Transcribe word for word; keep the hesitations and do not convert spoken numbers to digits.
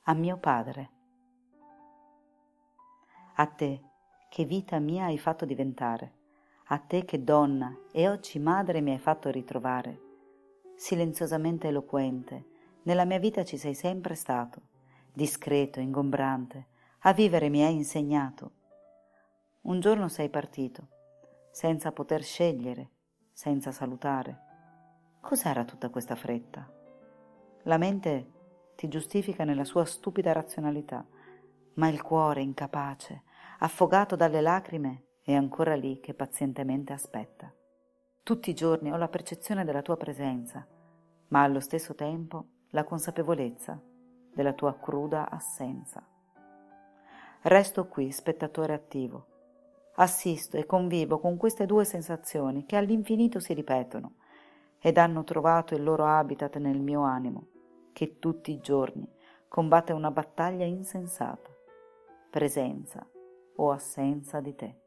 a mio padre. A te, che vita mia hai fatto diventare, a te che donna e oggi madre mi hai fatto ritrovare, silenziosamente eloquente, nella mia vita ci sei sempre stato, discreto, ingombrante, a vivere mi hai insegnato. Un giorno sei partito, senza poter scegliere, senza salutare. Cos'era tutta questa fretta? La mente ti giustifica nella sua stupida razionalità, ma il cuore, incapace, affogato dalle lacrime, è ancora lì che pazientemente aspetta. Tutti i giorni ho la percezione della tua presenza, ma allo stesso tempo la consapevolezza della tua cruda assenza. Resto qui, spettatore attivo. Assisto e convivo con queste due sensazioni che all'infinito si ripetono ed hanno trovato il loro habitat nel mio animo, che tutti i giorni combatte una battaglia insensata, presenza o assenza di te.